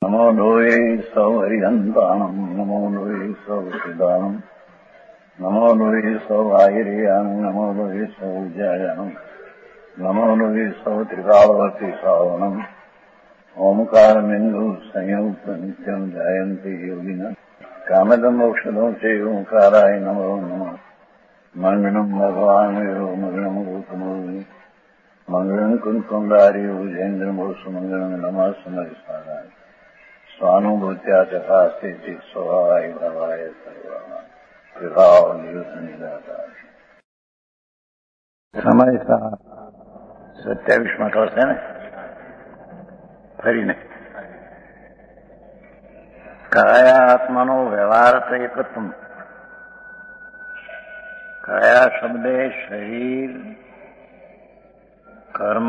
नमो लोये सौहरिहन्ताणम् नमो लोये सौहृदानम् नमो लोये सौभागिर्यानम् नमो लोये सौजायानम् नमो लोये सौत्रिकालवर्ति सावनम् ओंकारमिन्दु संयुक्त नित्यम् जायन्ति योगिनः कामदम् मोक्षदम् च ओंकाराय नमो नमः मङ्गलम् भगवान् वीरो मङ्गलम् रूपमोहि मङ्गलम् कुन्कुण्डारि भुजेन्द्रमोसु मङ्गलम् नमः समरिसाराय स्वानुभूत्या चकास्ते स्वभावाय भवाय सर्वभाव निदाता समय 27 વર્ષ છે ને ફરીને કાયા આત્માનો વ્યવહાર તો એકત્વ કાયા શબ્દે શરીર कर्म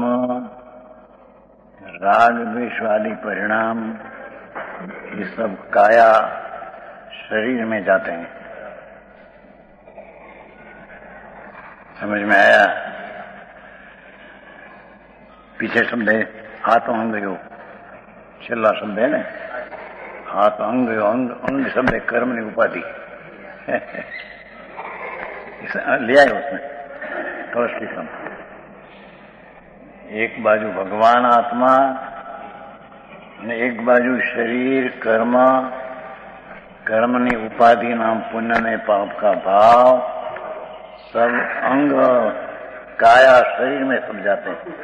राग द्वेष वाली परिणाम ये सब काया शरीर में जाते हैं। समझ में आया? पीछे शब्द है हाथ अंग यो, छेल्ला शब्द है ना हाथ अंग यो, अंग शब्द है कर्म की उपाधि ले आए उसमें फर्स्ट टीका। एक बाजू भगवान आत्मा ने एक बाजू शरीर कर्म कर्मनी उपाधि नाम पुण्य ने पाप का भाव सब अंग काया शरीर में सब जाते हैं।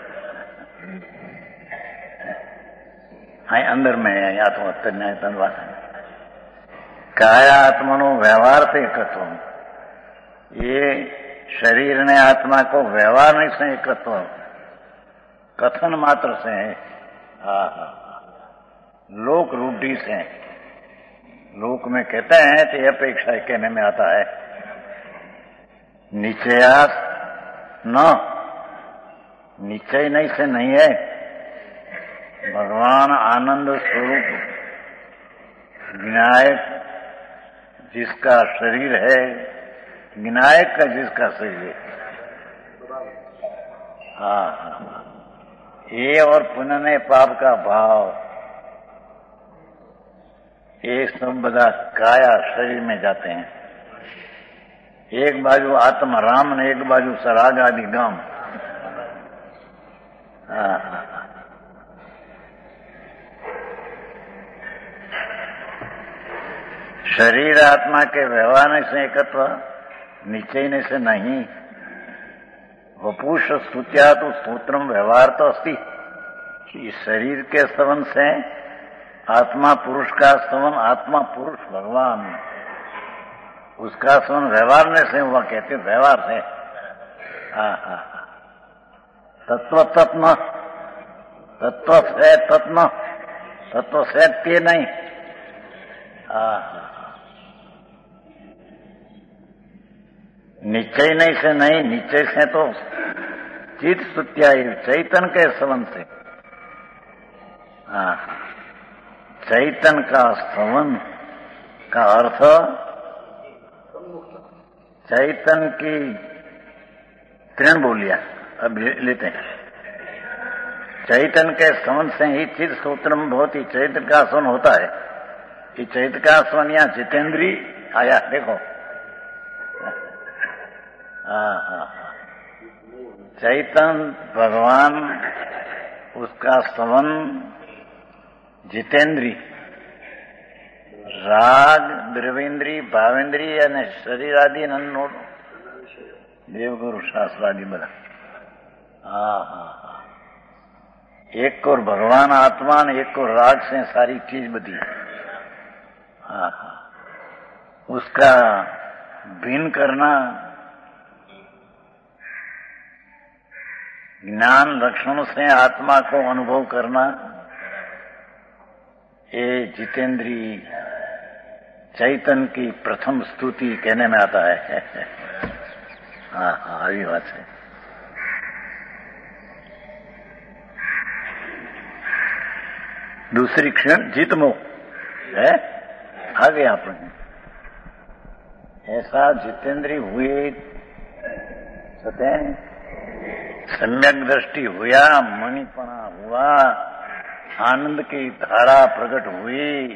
हाँ अंदर में है या तो अत्तर न्याय तनवाद काया आत्मा नो व्यवहार से एकत्व ये शरीर ने आत्मा को व्यवहार नहीं से एकत्व कथन मात्र से है। लोक रूढ़ी से लोक में कहते हैं तो अपेक्षा कहने में आता है निश्चयास न निश्चय नहीं से नहीं है। भगवान आनंद स्वरूप विनायक जिसका शरीर है विनायक का जिसका शरीर है हाँ ये और पुण्य पाप का भाव ये सब बदा काया शरीर में जाते हैं। एक बाजू आत्मा राम ने एक बाजू सराग आदि गाम। शरीर आत्मा के व्यवहार से एकत्व निश्चय से नहीं। वपुष स्तुत्या तो स्तोत्रम व्यवहार तो अस्ति। इस शरीर के स्तवन से आत्मा पुरुष का स्तवन आत्मा पुरुष भगवान उसका स्तवन व्यवहार ने से हुआ कहते व्यवहार से। तत्व तत्व तत्व से तत्व तत्व से ते नहीं। निश्चय नहीं से नहीं निश्चय से तो चित स्तुत्या चैतन के स्तवन से। चैतन का स्तवन का अर्थ चैतन की तीन बोलियां अब लेते हैं। चैतन के स्तवन से ही चित सूत्र में बहुत ही चैतन का स्तवन होता है। ये चैतन का स्तवन या जितेंद्री आया देखो चैतन भगवान उसका स्तवन जितेंद्री राग द्रवेंद्री भावेंद्री અને શરીર આદિ નંદનો દેવગુરુ શાસ્ત્ર આદि બધા एक और भगवान आत्मा ने एक और राग से सारी चीज बदी उसका भिन्न करना ज्ञान लक्षण से आत्मा को अनुभव करना ये जितेंद्री चैतन की प्रथम स्तुति कहने में आता है। हाँ अभी बात है। दूसरी क्षण जितमो है आगे अपने ऐसा जितेंद्री हुए सत्य सम्यक दृष्टि हुआ मणिपणा हुआ आनंद की धारा प्रकट हुई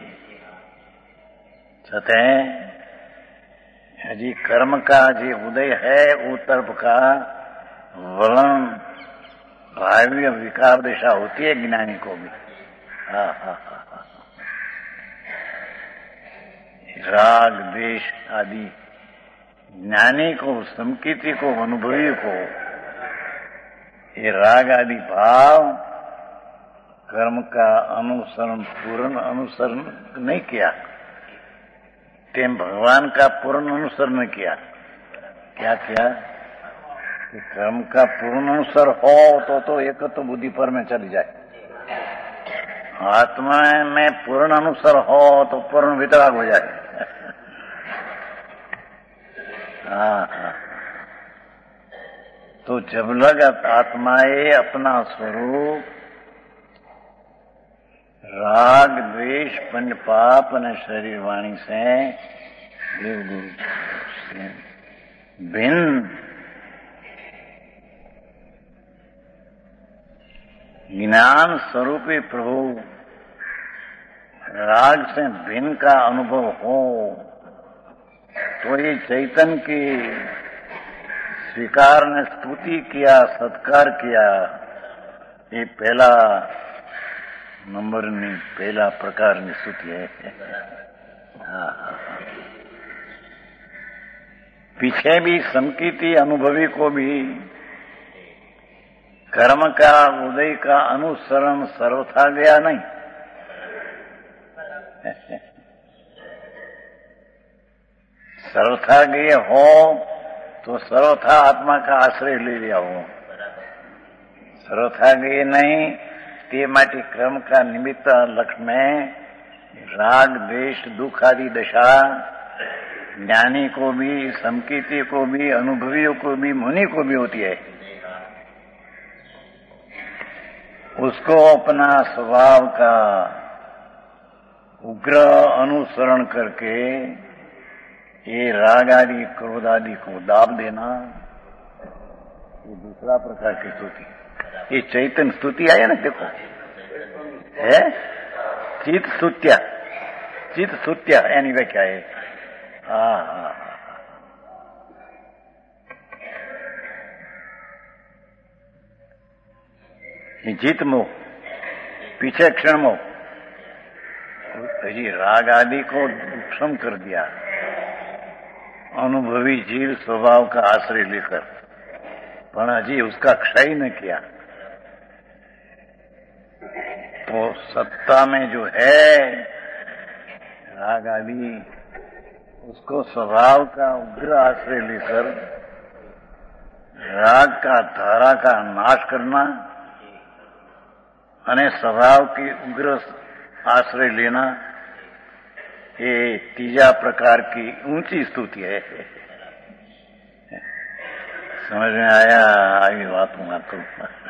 छतें हजी कर्म का जी उदय है वो तरफ का वलन भावी विकार दिशा होती है ज्ञानी को भी। हाँ हाँ हाँ हाँ। राग द्वेष आदि ज्ञानी को, संकीर्ति को, अनुभवी को ये राग आदि भाव कर्म का अनुसरण, पूर्ण अनुसरण नहीं किया, तेम भगवान का पूर्ण अनुसरण किया। क्या किया कि कर्म का पूर्ण अनुसर हो तो एक तो बुद्धि पर में चली जाए, आत्मा में पूर्ण अनुसर हो तो पूर्ण वितराग हो जाए। हाँ, तो जब लग आत्माए अपना स्वरूप राग द्वेष पंच पाप ने शरीर वाणी से देव गुरु से भिन्न ज्ञान स्वरूपी प्रभु राग से भिन्न का अनुभव हो तो ये चैतन्य की स्वीकार ने स्तुति किया, सत्कार किया। ये पहला नंबर नहीं, पहला प्रकार की स्तुति है। हाँ, पीछे भी संकीर्ति अनुभवी को भी कर्म का उदय का अनुसरण सर्वथा गया नहीं। सर्वथा गए हो तो सर्वथा आत्मा का आश्रय ले लिया हो, सर्वथा गए नहीं ते माटी कर्म का निमित्त लक्ष्य में राग द्वेष दुख आदि दशा ज्ञानी को भी, संकीर्ति को भी, अनुभवियों को भी, मुनि को भी होती है। उसको अपना स्वभाव का उग्र अनुसरण करके ये राग आदि क्रोध आदि को दाब देना, ये दूसरा प्रकार की स्तुति। ये चैतन्य स्तुति आया ना, देखो है चित स्तुत्या, चित स्तुत्या यानी वे क्या है। हाँ, जीत मोह, पीछे क्षण मोह, जी राग आदि को उपशम कर दिया अनुभवी जीव स्वभाव का आश्रय लेकर, पर अजी उसका क्षय न किया। तो सत्ता में जो है राग आदि, उसको स्वभाव का उग्र आश्रय लेकर राग का धारा का नाश करना अने स्वभाव की उग्र आश्रय लेना, ये तीजा प्रकार की ऊंची स्तुति है। समझ में आया आई बातों आपको?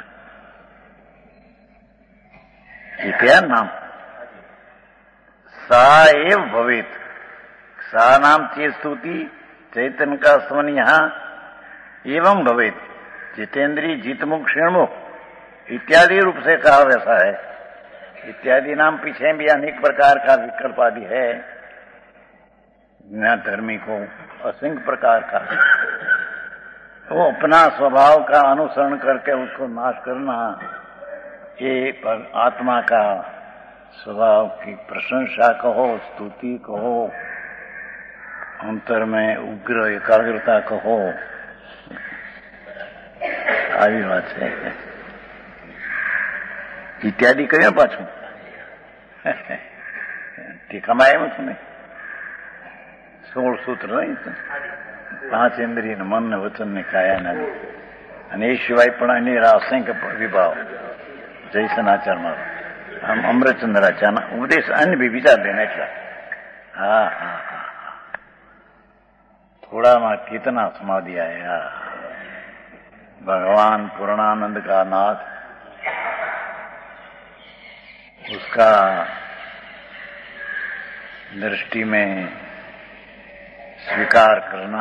क्या नाम सा एव भवेत, सा नाम ची स्तुति चैतन्य का स्वन यहां एवं भवेत, जितेंद्री जितमुख क्षीणमुख इत्यादि रूप से कहा वैसा है। इत्यादि नाम पीछे भी अनेक प्रकार का विकल्प आदि है, धर्मी को असंख्य प्रकार का। वो अपना स्वभाव का अनुसरण करके उसको नाश करना, ये पर आत्मा का स्वभाव की प्रशंसा कहो, स्तुति कहो, अंतर में उग्र एकाग्रता कहो, આવી વાત છે। इत्यादि कयो पाछू ટીકામાં આવ્યું છે ને 16 સૂત્ર નહીં, 5 ઇન્દ્રિય મન ને વચન ને કાયા ને, અને એ સિવાય પણ અનેરા અસંખ્ય વિભાવ જયસનાચાર મારો આમ અમૃતચંદ્રાચાર્યના ઉપદેશ અન્ય બી વિચાર દેને એટલા। હા હા હા, થોડામાં कितना समाधि आया। भगवान पूर्णानंद का नाथ, उसका दृष्टि में स्वीकार करना,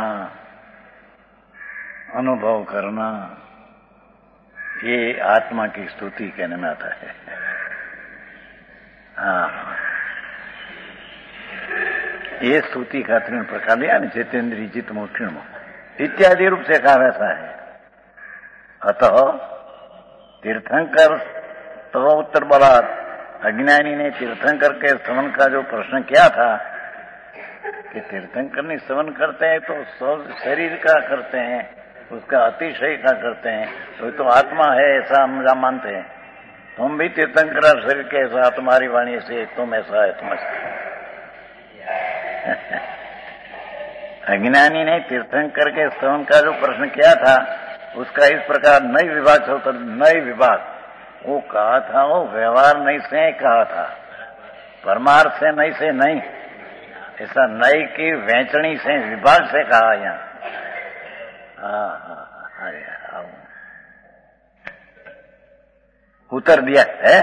अनुभव करना, ये आत्मा की स्तुति कहने में आता है। हाँ, ये स्तुति का 3 प्रकार लिया ना, चेतेन्द्रीय चित्त मोक्षण इत्यादि रूप से कहा वैसा है। अतः तीर्थंकर तो उत्तर बोला, अज्ञानी ने तीर्थंकर के स्तवन का जो प्रश्न किया था कि तीर्थंकर ने स्तवन करते हैं तो शरीर का करते हैं, उसका अतिशय का करते हैं, तो आत्मा है ऐसा हम मानते हैं। तुम भी तीर्थंकर शरीर के ऐसा, तुम्हारी वाणी से तुम ऐसा है, तुम ऐसा। अज्ञानी ने तीर्थंकर के स्तवन का जो प्रश्न किया था उसका इस प्रकार नई विभाग चलता, नई विभाग वो कहा था, वो व्यवहार नहीं से कहा था, परमार्थ से नहीं से नहीं, ऐसा नई की वेचणी से विभाग से कहा यहाँ। उत्तर दिया है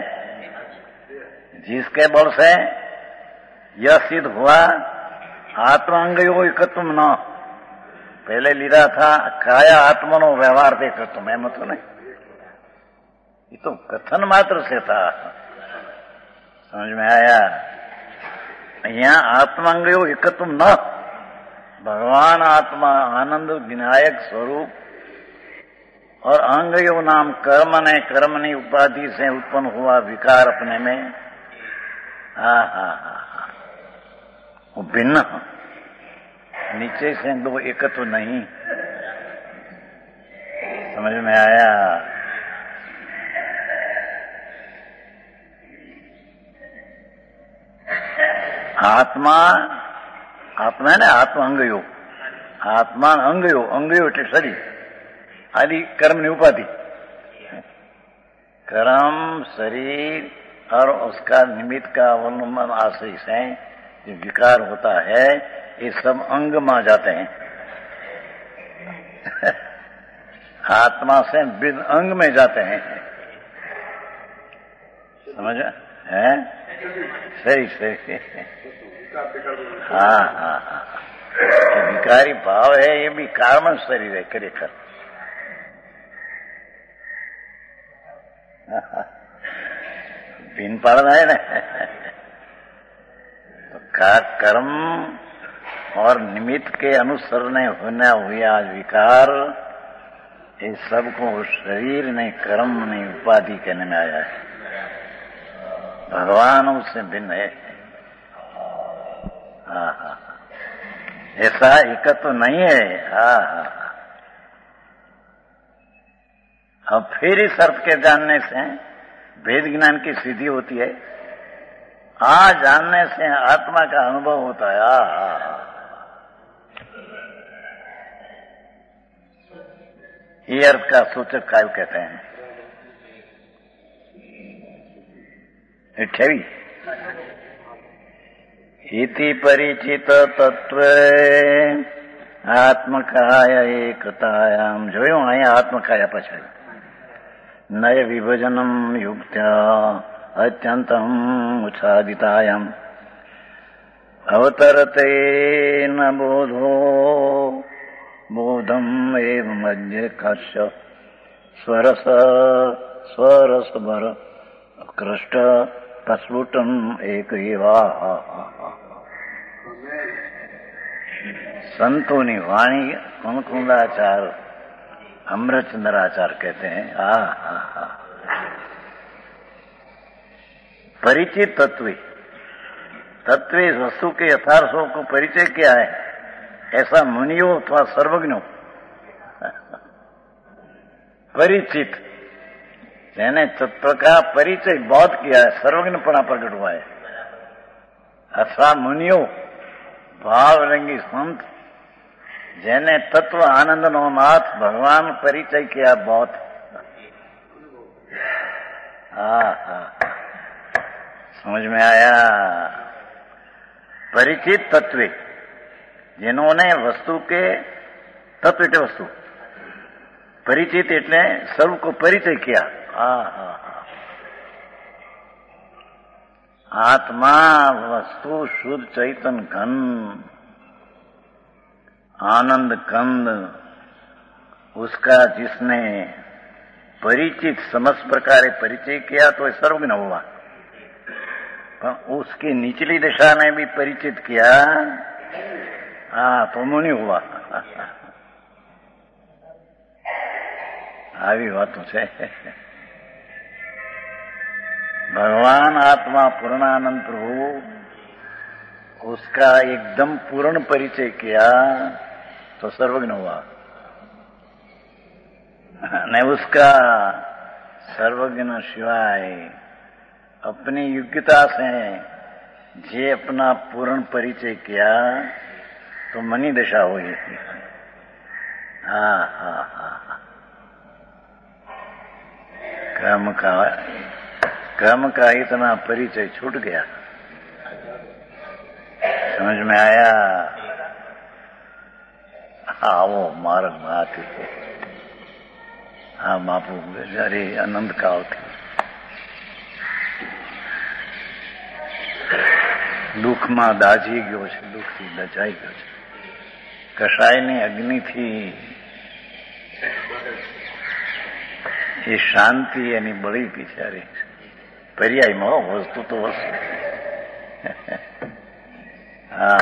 जिसके बल से यह सिद्ध हुआ आत्मांगयो एकत्व न, पहले लीरा था काया आत्मनो व्यवहार देखत्व, मैं मतलब नहीं, ये तो कथन मात्र से था, समझ में आया। यहाँ आत्मांगयो एकत्व न, भगवान आत्मा आनंद विनायक स्वरूप और अंगयो नाम कर्म ने कर्मणी उपाधि से उत्पन्न हुआ विकार अपने में, वो भिन्न, नीचे से दो एकत्व नहीं, समझ में आया। आत्मा आत्मा है ना, आत्मा अंगयो, आत्मा अंगयो, अंगयो એટલે શરીર, आदि कर्म ની उपाधि, कर्म शरीर और उसका निमित्त का अवलंबन आश्रय से जो विकार होता है ये सब अंग में जाते हैं। आत्मा से बिन अंग में जाते हैं, समझ है? सही सही, हाँ हाँ हाँ, विकारी भाव है, ये भी कारण शरीर है खरेखर। बिन पड़ना है ना, तो का कर्म और निमित्त के अनुसरण होना हुआ विकार, ये सबको शरीर नहीं कर्म नहीं उपाधि कहने में आया है। भगवान उससे भिन्न है, ऐसा एकत्व तो नहीं है। अब फिर इस अर्थ के जानने से वेद ज्ञान की सिद्धि होती है, जानने से आत्मा का अनुभव होता है। ये अर्थ का सूचक काय कहते हैं? 28 इति परिचित तत्व आत्मकाय एकतायाम, જોયું અહીંયા આત્મકાયા પછી નય વિભજનમ યુક્ત્ય અત્યંતમ ઉચ્છાદિતાયામ અવતરતે ન બોધો બોધમ એવ મધ્ય કશ્ય स्वरस स्वरस भर कृष्ट प्रस्फुटम एक एवा। संतों की वाणी कुंकुंदाचार अमृतचंद्राचार कहते हैं। परिचित तत्व वस्तु के यथार्थों को परिचय क्या है, ऐसा मुनियों अथवा सर्वज्ञों परिचित, यानी तत्व का परिचय बहुत किया है, सर्वज्ञपणा प्रकट हुआ है। अथवा मुनियों भाव रंगी संत जेने तत्व आनंद नो नाथ भगवान परिचय किया बहुत। समझ में आया? परिचित तत्व जिन्होंने वस्तु के तत्व के वस्तु परिचित એટલે સર્વ को परिचय किया। आत्मा वस्तु शुद्ध चैतन घन आनंद कंद, उसका जिसने परिचित समस्त प्रकार परिचय किया तो सर्वज्ञ हुआ। पर उसकी निचली दिशा ने भी परिचित किया, हाँ तो मुनि हुआ। આવી વાતો છે। भगवान आत्मा पूर्णानंद प्रभु उसका एकदम पूर्ण परिचय किया तो सर्वज्ञ हुआ। ने उसका सर्वज्ञ सिवाय अपनी योग्यता से जे अपना पूर्ण परिचय किया तो मनी दशा हुई। हाँ हाँ हाँ, क्रम का इतना परिचय छूट गया, समझ में आया। हाँ वो मार्ग में आती थी, हाँ बापू बेचारी आनंद काल थी। દુઃખમાં દાજી ગયો છે, દુઃખથી દજાઈ ગયો છે। કસાયની અગ્નિથી એ શાંતિ એની બળી બિચારી પર્યાયમાં વસ્તુ તો વસ્તુ। હા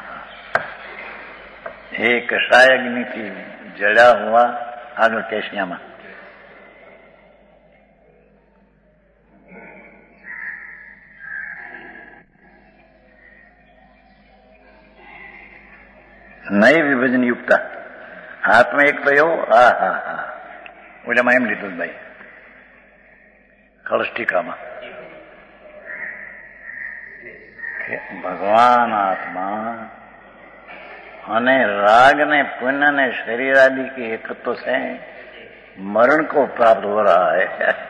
એ કસાય અગ્નિથી જળ્યા हुआ આગળ કેશિયામાં। નઈ વિભજન યુક્તા આત્મા એક તો એવો। હા હા હા, ઓલામાં એમ લીધું ભાઈ કળષ્ટિકામાં કે ભગવાન આત્मा અને राग ने पुण्य ने शरीर आदि के एकत्व से मरण को प्राप्त हो रहा है।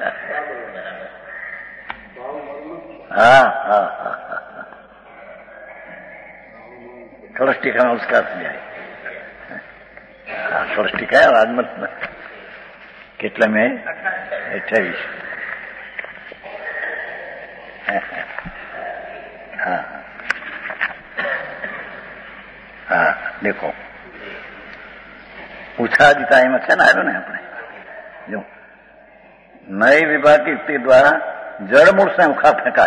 हाँ हाँ हाँ, कलष्टिका में उसका अर्थ लिया है। कलष्टिका है राजमत में कितने में 28। हाँ हाँ देखो ઉછાદિતા એમાં છે ને આવ્યો ને આપણે જો નઈ વિભાગ की युक्ति द्वारा जड़ मूल से उखाड़ फेंका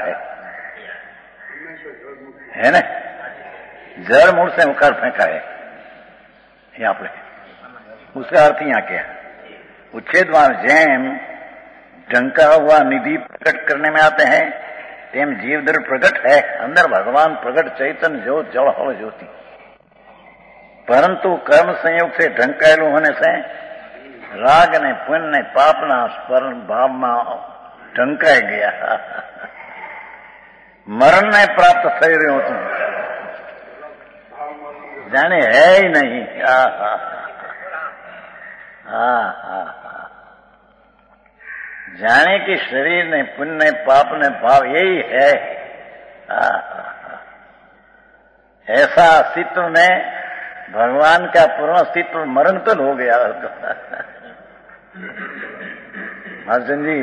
है ना, जड़ मूल से उखाड़ फेंका है यहाँ पे। उसका अर्थ यहाँ क्या, उच्छेदवान जैम ढंका हुआ निधि प्रकट करने में आते हैं तेम जीव दर प्रकट है, अंदर भगवान प्रकट चैतन्य ज्योत जल हव ज्योति। परंतु कर्म संयोग से ढंकायेलू होने से राग ने पुण्य ने पापना स्मरण भाव में ढंकाई गया, मरण ने प्राप्त થઈ રહ્યું હતું, जाने है ही नहीं। जाने कि शरीर ने पुण्य ने पाप ने भाव यही है। ऐसा अस्तित्व में भगवान का पूर्ण अस्तित्व मरण तक हो गया। अर्जुन जी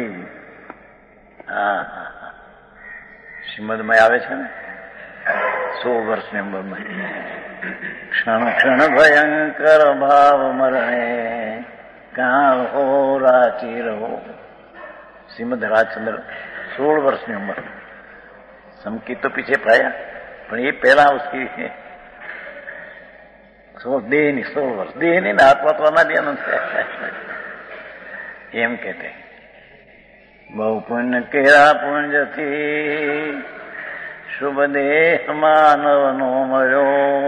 श्रीमद में आवे छे ने 100 વર્ષની ઉંમરમાં क्षण क्षण भयंकर भाव मरणे कहाँ हो राची रहो। श्रीमद राजचंद्र 16 વર્ષની उम्र, समकी तो पीछे पाया पर ये पहला उसकी देहनी 16 વર્ષ, देहनी ना आत्मा तो अनादि अनंत है एम कहते। बहु पुण्य केरा पुंज थी शुभ देह मानव नो मर्यो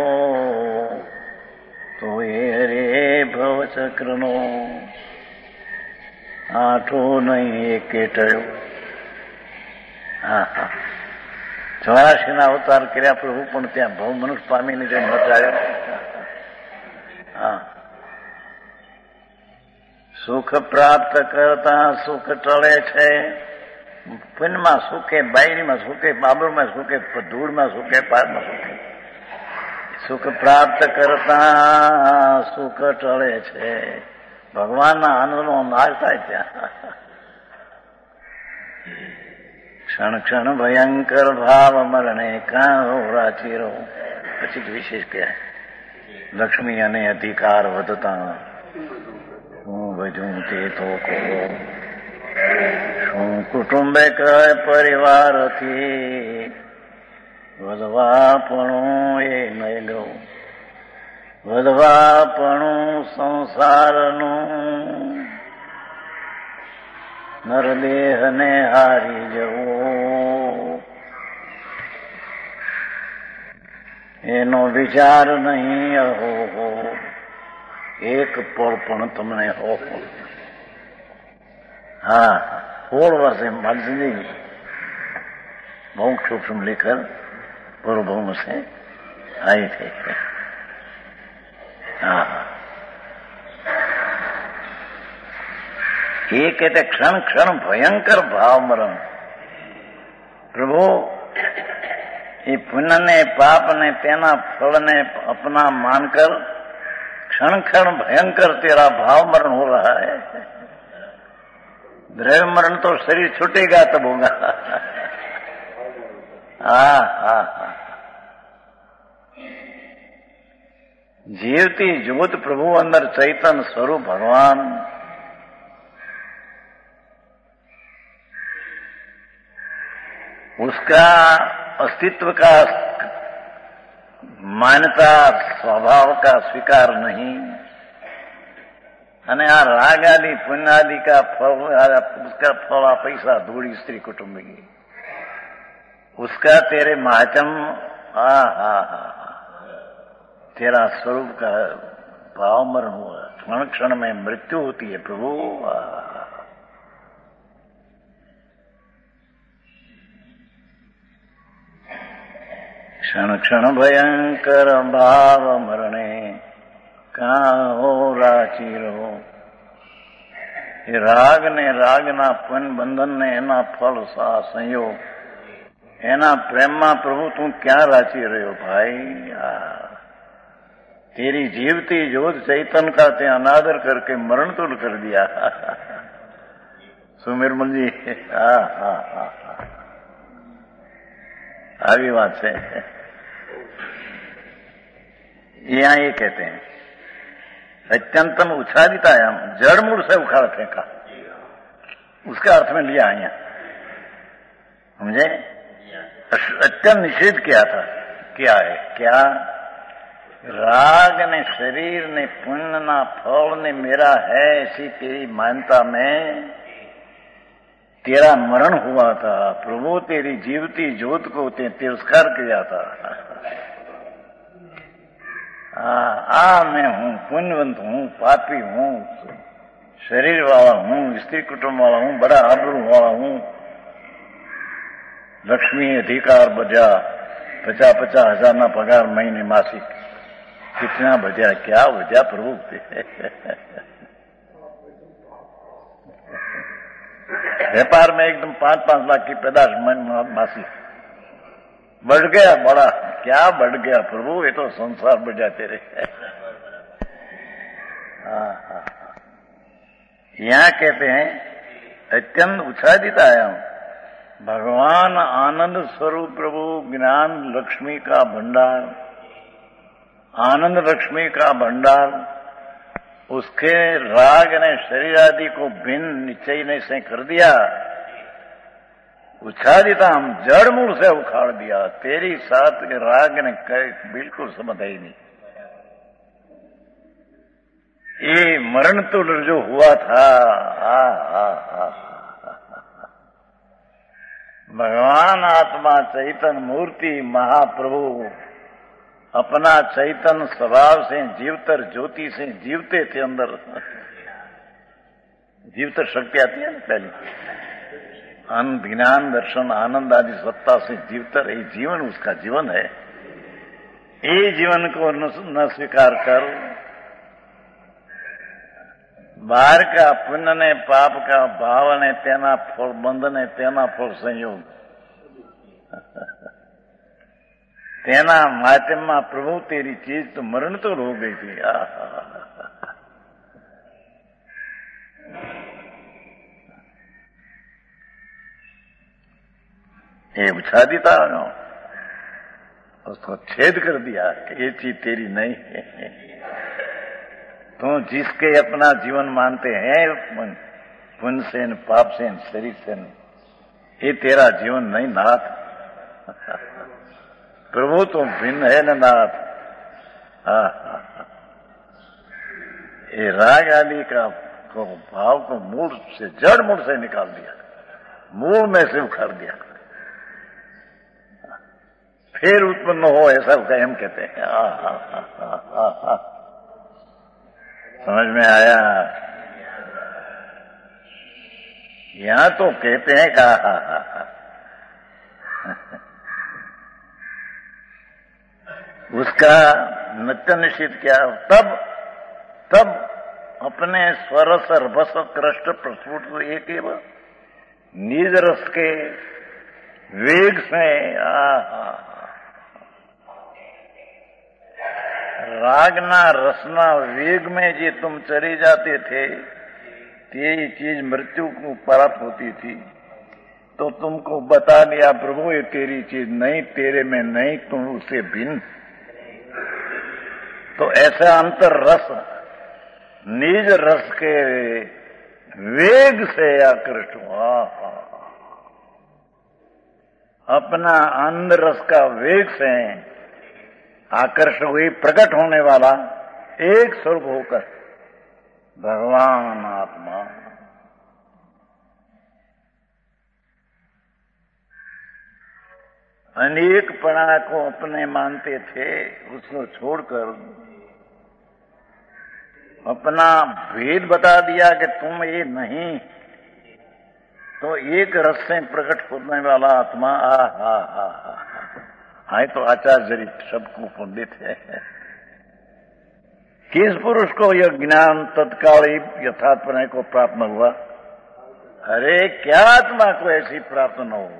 तो ये रे भव चक्र नो आठो नहीं एक टळ्यो। हाँ हाँ 84 ना अवतार कर्या प्रभु पण त्या भव मनुष्य पामीने जो मचायो। हाँ सुख प्राप्त करता सुख टळे छे, पुण्य में सुखे, बायरी में सुखे, बाबल में सुखे, धूल में सुखे, पार में सुखे। सुख प्राप्त करता सुख टळे छे, भगवान ना आनंद नो नाश थाय त्यां। क्षण क्षण भयंकर भाव मरणे कां हो राची रहो। पछी विशेष क्या है, लक्ष्मी अने अधिकार વધતા હું ભજું તે તો કહો। શું કુટુંબે કહે પરિવારથી વધવાપણું એ મેલો, વધવાપણું સંસારનું, નરદેહને હારી જવો, એનો વિચાર નહીં અહો, એક પળ પણ તમને હો. हाँ 16 वर्ष मर्जी बहुत सूक्ष्म लेकर पूर्वभूम से आए थे. हाँ ये कहते क्षण क्षण भयंकर भाव मरण. प्रभु ये पुण्य ने पाप ने तेना फल ने अपना मानकर क्षण क्षण भयंकर तेरा भाव मरण हो रहा है. द्रव्य मरण तो शरीर छूटेगा तब होगा. जीवती ज्योत प्रभु अंदर चैतन्य स्वरूप भगवान, उसका अस्तित्व का मान्यता स्वभाव का स्वीकार नहीं. અને આ રાગ આદि પુण्य आदि का फल, उसका फल पैसा धूड़ी स्त्री कुटुंब की, उसका तेरे महाचम तेरा स्वरूप का भाव मरण हुआ. क्षण क्षण में मृत्यु होती है प्रभु. क्षण क्षण भयंकर भाव मरणे कहाँ हो राचीरो. ये राग ने रागना पुण्य बंधन ने एना फल सा संयोग, एना प्रेम में प्रभु तू क्या राची रहे हो भाई. तेरी जीवती जोत चैतन का ते अनादर करके मरण तुल कर दिया. सुमिरमल जी આવી વાત છે. यहाँ ये कहते हैं अत्यंतम उच्छादितायाम, जड़ मूल से उखाड़ फेंका, उसका अर्थ में लिया यहाँ. समझे? अत्यंत निषेध किया था. क्या है? क्या राग ने शरीर ने पुण्य ना फल ने मेरा है ऐसी तेरी मान्यता में तेरा मरण हुआ था. प्रभु तेरी जीवती ज्योत को ते तिरस्कार किया था. मैं हूं, पुण्यवंत हूं, पापी हूं, शरीर वाला हूं, स्त्री कुटुंब वाला हूं, बड़ा आबरू वाला हूं, लक्ष्मी अधिकार बजा 50-50 हजार ना पगार महीने मासिक, कितना बजा, क्या बजा प्रभु. व्यापार में एकदम 5-5 लाख की पैदाश मासिक बढ़ गया. बड़ा क्या बढ़ गया प्रभु, ये तो संसार बजाते रहे. यहाँ कहते हैं अत्यंत उच्छादिताया भगवान आनंद स्वरूप प्रभु, ज्ञान लक्ष्मी का भंडार, आनंद लक्ष्मी का भंडार, उसके राग ने शरीर आदि को भिन्न निश्चय ने से कर दिया. उच्छादिता हम जड़ मूल से उखाड़ दिया. तेरी साथ के राग ने बिल्कुल समझ ही नहीं. ये मरण तुल जो हुआ था, भगवान आत्मा चैतन्य मूर्ति महाप्रभु अपना चैतन्य स्वभाव से जीवतर ज्योति से जीवते थे. अंदर जीवतर शक्ति आती है ना पहले, ज्ञान दर्शन आनंद आदि सत्ता से जीवतर, ये जीवन उसका जीवन है. ये जीवन को न स्वीकार कर बाहर का पुण्य ने पाप का भाव ने तेना फल बंध ने तेना फल संयोग तेना माध्यम में प्रभु तेरी चीज तो मरण तो हो गई थी. ये उच्छादिता उसको छेद कर दिया कि ये चीज तेरी नहीं है. तो जिसके अपना जीवन मानते हैं पुण्य से पाप से शरीर से, ये तेरा जीवन नहीं नाथ. प्रभु तो भिन्न है न नाथ। ये राग आदि का को भाव को मूल से, जड़ मूल से निकाल दिया, मूल में से उखाड़ दिया, फिर उत्पन्न हो, ऐसा हम कहते हैं। समझ में आया? यहां तो कहते हैं कहा उसका नित्य निश्चित क्या, तब अपने स्वरस रभस कृष्ट प्रस्फुट एक एवं निज रस के वेग से रागना रसना वेग में जे तुम चले जाते थे, ये चीज मृत्यु को प्राप्त होती थी, तो तुमको बता दिया प्रभु ये तेरी चीज नहीं, तेरे में नहीं, तुम उससे भिन्न। तो ऐसा अंतर रस निज रस के वेग से आकृष्ट हुआ, अपना अंध रस का वेग से आकर्षण हुई, प्रकट होने वाला एक स्वरूप होकर भगवान आत्मा। अनेक पणा को अपने मानते थे, उसको छोड़कर अपना भेद बता दिया कि तुम ये नहीं, तो एक रस से प्रकट होने वाला आत्मा। हाँ तो आचार्य जरित सबको पंडित है। किस पुरुष को यह ज्ञान तत्काल यथार्थपने को प्राप्त न हुआ? अरे क्या आत्मा को ऐसी प्राप्त न हो?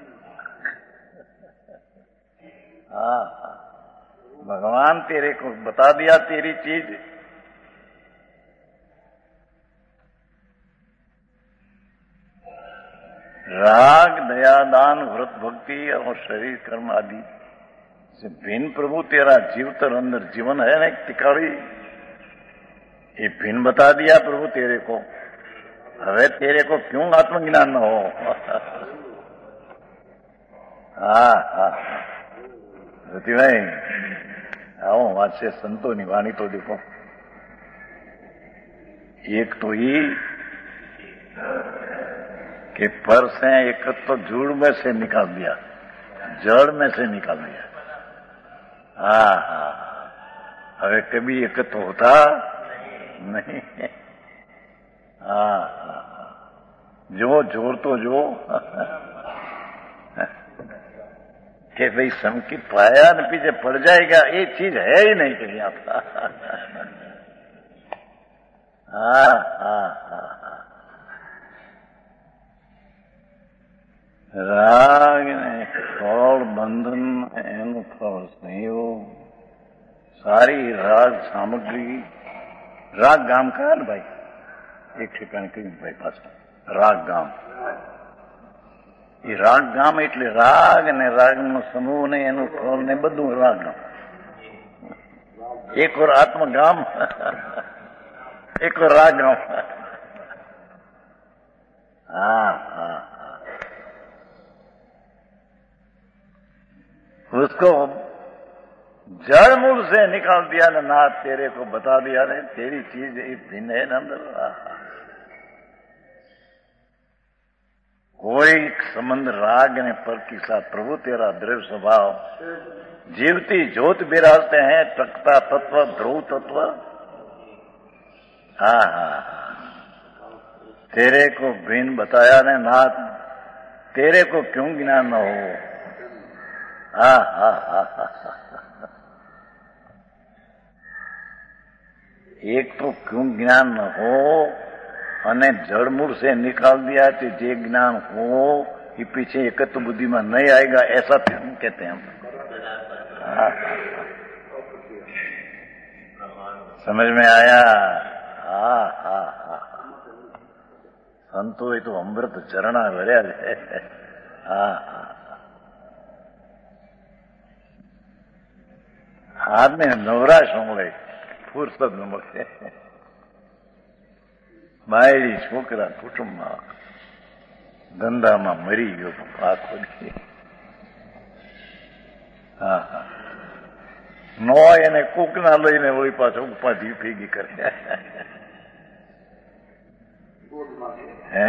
भगवान तेरे को बता दिया तेरी चीज। राग दया दान व्रत भक्ति और शरीर कर्म आदि से भिन्न प्रभु तेरा जीवतर अंदर जीवन है ना टिकाड़ी, ये भिन्न बता दिया प्रभु तेरे को। હવે तेरे को क्यों आत्मज्ञान न हो? रति भाई आओ आज से संतों की वाणी तो देखो। एक तो ही कि पर से एक तो जूड़ में से निकाल दिया, जड़ में से निकाल दिया। अरे कभी एक तो होता नहीं। जो जोर तो जो कि भाई समकी पाया न पीछे पड़ जाएगा, ये चीज है ही नहीं कहीं आपका। राग ने फल बंधन एनु फल संयोग, सारी राग सामग्री राग गाम का न भाई एक ठिकाने कहीं भाई पास राग गाम, ये राग गाम એટલે રાગ ને રાગનો સમૂહ ને એનું ફળ ને બધું રાગ ગામ। એક ઓર આત્મગામ, એક ઓર રાગ ગામ। उसको जड़ मूल से निकाल दिया ना नाथ, तेरे को बता दिया ने तेरी चीज भिन्न है ना अंदर। कोई संबंध राग ने पर के साथ प्रभु तेरा द्रव्य स्वभाव जीवती ज्योत विराजते हैं, टकता तत्व ध्रुव तत्व। तेरे को भिन्न बताया ने नाथ, तेरे को क्यों ज्ञान न हो? एक तो क्यों ज्ञान न हो અને जड़मूल से निकाल दिया तो जे ज्ञान हो ये पीछे एकत्व बुद्धि में नहीं आएगा, ऐसा हम कहते हैं। समझ में आया? संतो ये तो अमृत चरणा भरया है। आदमी नवराश મળે, ફુરસદ ન મળે। માયડી છોકરા કુટુંબમાં ધંધામાં મરી ગયો આખો દી। હા હા નો એને કૂકના લઈને વળી પાછો ઉપાધિ ભેગી કરે. હે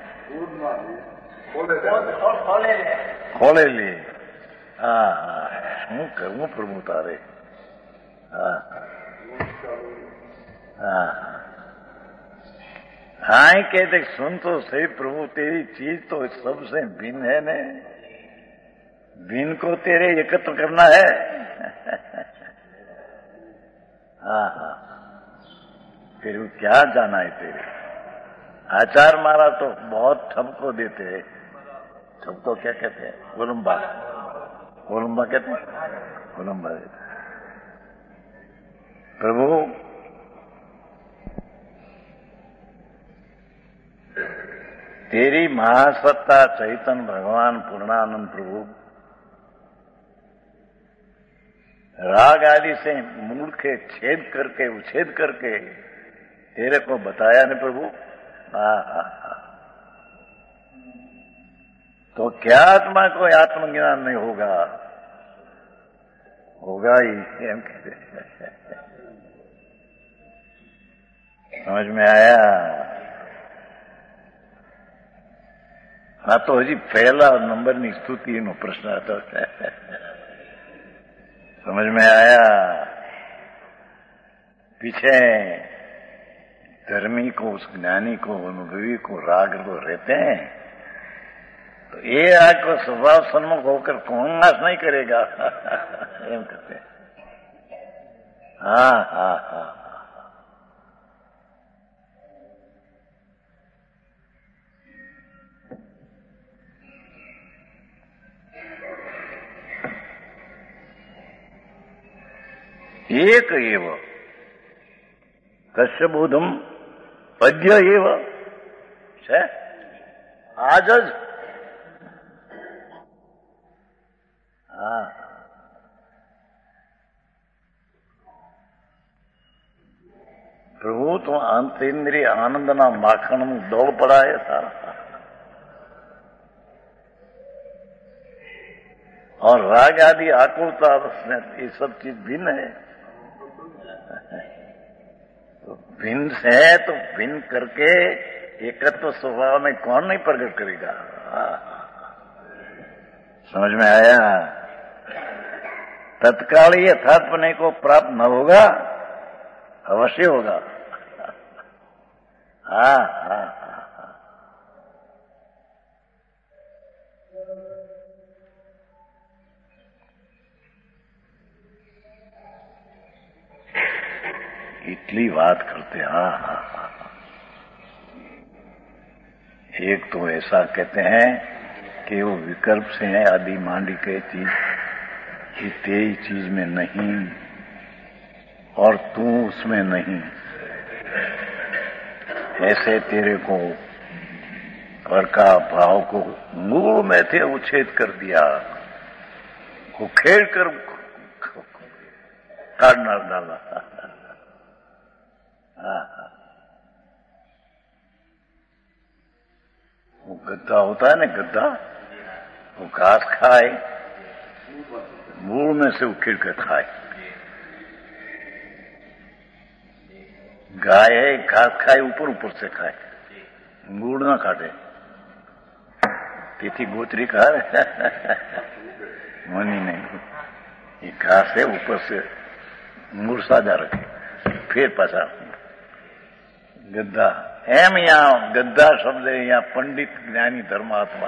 ખોલેલી. હા હા શું કરવું પ્રભુ તારે. હા હા हाँ कहते सुन तो सही प्रभु तेरी चीज तो सबसे भिन्न है ने, भिन्न को तेरे एकत्र करना है. हाँ हाँ फिर क्या जाना है तेरे. आचार मारा तो बहुत ठपको देते हैं. ठपको क्या कहते हैं. गोलम्बा. गोलम्बा कहते हैं. गोलम्बा देते. प्रभु तेरी महासत्ता चैतन्य भगवान पूर्णानंद प्रभु राग आदि से मूल के छेद करके उच्छेद करके तेरे को बताया ने प्रभु. तो क्या आत्मा को आत्मज्ञान नहीं होगा. होगा ही एम कहते. समझ में आया. हाँ तो हजी पहला नंबरनी स्तुतिનો પ્રશ્ન હતો. समझ में आया. पीछे धर्मी को उस ज्ञानी को अनुभवी को राग को रहते हैं तो ये राग को स्वभाव सन्मुख होकर कौन नाश नहीं करेगा. एम कहते हैं. हाँ हाँ हाँ एक एव कश्य बोधम पद्य एव છે આજ જ. હા પ્રભુ તો અંતેન્દ્રિય આનંદના માખણનું દોડ પડાય સારા. और राग आदि आकुलता ये सब चीज भिन्न है. तो भिन्न है तो भिन्न करके एकत्व स्वभाव में कौन नहीं प्रकट करेगा. समझ में आया. तत्काल यथार्थपने को प्राप्त न होगा, अवश्य होगा. हाँ हाँ इतनी बात करते. हाँ हाँ हाँ एक तो ऐसा कहते हैं कि वो विकल्प से है आदि मांडी के चीज कि तेरी चीज में नहीं और तू उसमें नहीं. ऐसे तेरे को पर का भाव को मूल में थे उच्छेद कर दिया. उखेड़ कर काटना डाला. वो गद्दा होता है ना, गद्दा वो घास खाए मूल में से उखेड़ कर खाए. गाय है घास खाए ऊपर ऊपर से खाए, मूल ना काटे. तिथि गोत्री खा रहे मनी नहीं. ये घास है ऊपर से मूल साजा रखे फिर पाछा गद्दा. एम यहाँ गद्दा शब्द है यहाँ पंडित ज्ञानी धर्मात्मा.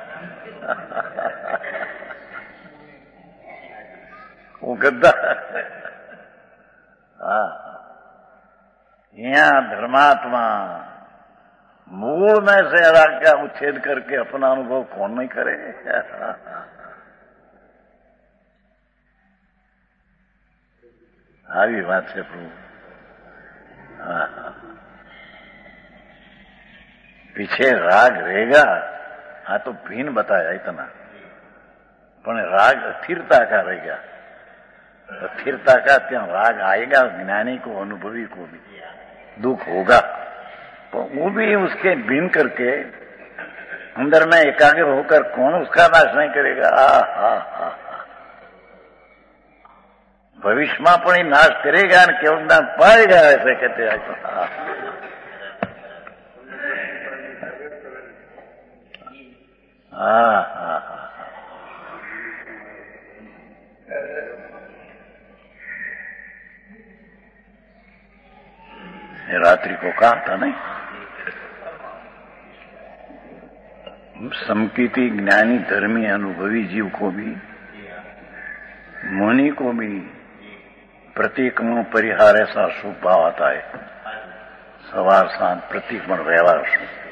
वो गद्दा. हाँ यहाँ धर्मात्मा मूल में से राग का उच्छेद करके अपना अनुभव कौन नहीं करे. આવી વાત છે પ્રભુ. हाँ पीछे राग रहेगा. हाँ तो भिन्न बताया इतना, पर राग अस्थिरता का रहेगा. अस्थिरता का त्या राग आएगा. ज्ञानी को अनुभवी को भी दुख होगा तो वो भी उसके भिन्न करके अंदर में एकाग्र होकर कौन उसका नाश नहीं करेगा. भविष्य में पण ही नाश करेगा ने केवल ज्ञान पाएगा, ऐसे कहते हैं। रात्रि को कहा था नहीं, समकीति ज्ञानी धर्मी अनुभवी जीव को भी, मुनि को भी प्रतीक में परिहार ऐसा शुभ भाव आता है। सवार सांझ प्रतीक में व्यवहार,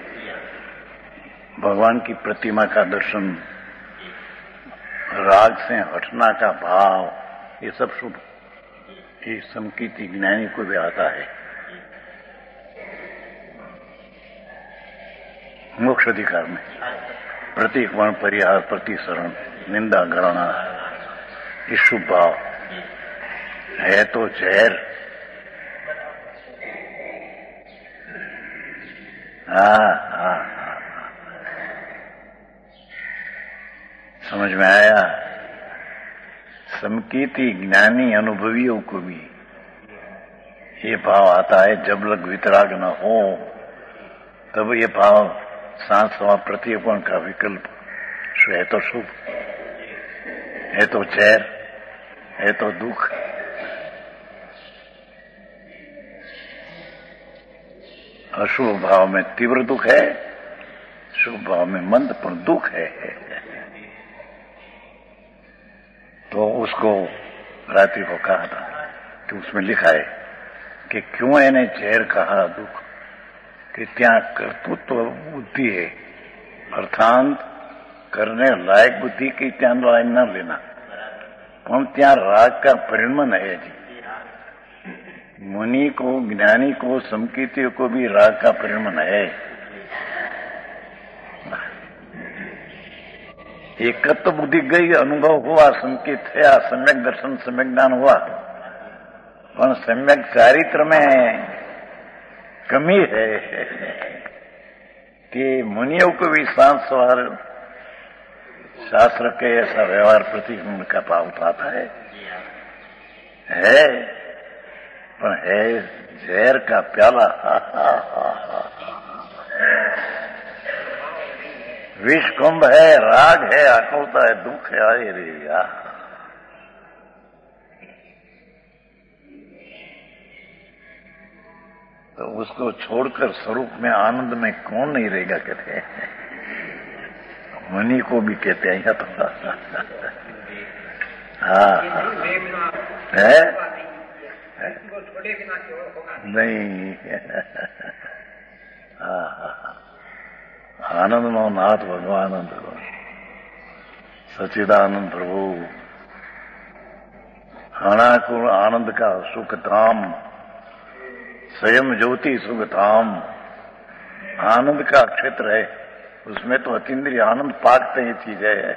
भगवान की प्रतिमा का दर्शन, राग से हटना का भाव, ये सब शुभ, ये समकीति ज्ञानी को भी आता है। मोक्ष अधिकार में प्रतीक वर्ण परिहार, प्रतिसरण, निंदा गणना, ये शुभ भाव है तो जहर। समझ में आया? समकीति ज्ञानी अनुभवियों को भी ये भाव आता है। जब लग वितराग न हो तब ये भाव सांस सवा प्रतिपन का विकल्प है तो शुभ, है तो जहर, है तो दुख। अशुभ भाव में तीव्र दुख है, शुभ भाव में मंद पर दुख है। तो उसको रात्रि को कहा था कि उसमें लिखा है कि क्यों इन्हें जहर कहा दुख, कि त्या कर्तृत्व बुद्धि है, अर्थात करने लायक बुद्धि की त्या लायक न लेना, पर त्या राग का परिणमन है जी। मुनि को, ज्ञानी को, समकीर्ति को भी राग का परिणमन है। एकत्व बुद्धि गई, अनुभव हुआ, संकेत थया, सम्यक दर्शन, सम्यक ज्ञान हुआ, पर सम्यक चारित्र में कमी है कि मुनियों को भी सांस सवार शास्त्र के ऐसा व्यवहार प्रतीक का भाव उठाता है पर है जहर का प्याला। विष कुंभ है, राग है, आकुलता है, दुख है, आए रे यार। तो उसको छोड़कर स्वरूप में आनंद में कौन नहीं रहेगा, कहते हैं। मुनि को भी कहते हैं या तो है नहीं। आनंद नो नाथ भगवान सच्चिदानंद प्रभु, अनाकुल आनंद का सुख धाम, स्वयं ज्योति सुख धाम, आनंद का क्षेत्र है। उसमें तो अतीन्द्रिय आनंद पाकते ही चीज है।